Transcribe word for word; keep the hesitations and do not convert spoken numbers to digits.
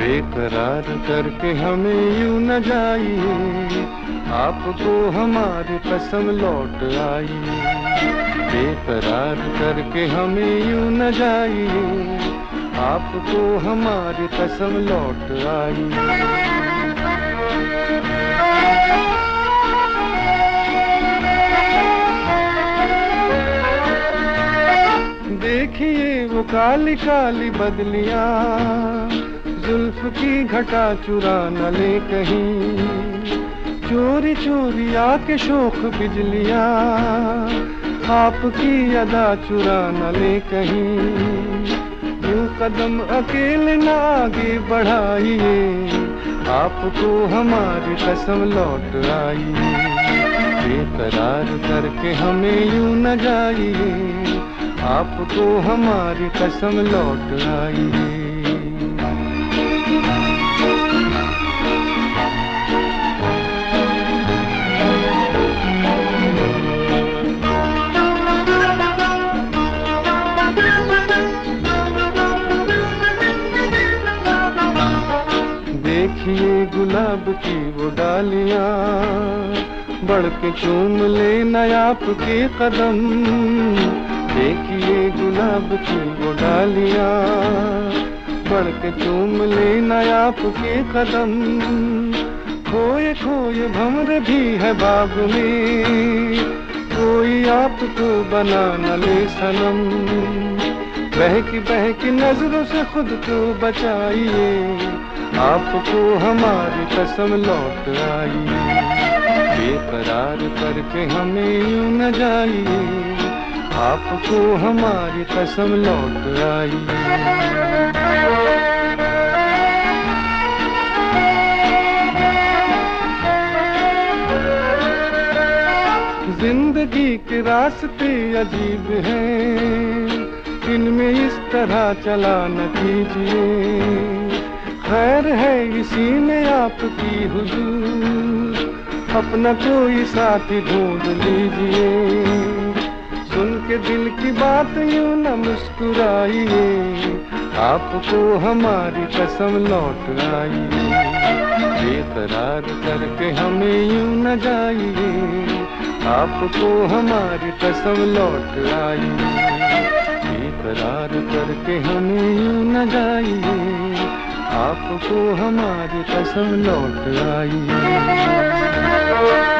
बेकरार करके हमें यूं न जाइए, आपको हमारी कसम लौट आई। बेकरार करके हमें यूं न जाइए, आपको हमारी कसम लौट आई। देखिए वो काली काली बदलियां, जुल्फ की घटा चुरा न ले कहीं, चोरी चोरी आके शोख बिजलियां, आपकी अदा चुरा न ले कहीं। यूं कदम अकेले न आगे बढ़ाइए, आपको हमारी कसम लौट आई। बेकरार करके हमें यूं न जाइए, आपको हमारी कसम लौट आई। देखिए गुलाब की वो डालियां, बढ़ के चूम ले नया आपके कदम। देखिए गुलाब की वो डालियां, बढ़ के चूम ले नया आपके कदम। खोए खोए भंवर भी है बाग में, कोई आपको बना न ले सनम। बहकी बहकी नजरों से खुद को बचाइए, आपको हमारी कसम लौट आई। बेकरार करके हमें यूं न जाइए, आपको हमारी कसम लौट आई। जिंदगी के रास्ते अजीब हैं, इनमें इस तरह चला न कीजिए। खैर है इसी में आपकी हुजूर, अपना कोई साथी ढूंढ लीजिए। सुन के दिल की बात यूं न मुस्कुराइए, आपको हमारी कसम लौट आई। बेकरार करके हमें यूं न जाइए, आपको हमारी कसम लौट आई। बेकरार करके हमें यूं न जाइए, आपको हमारी कसम लौट आई।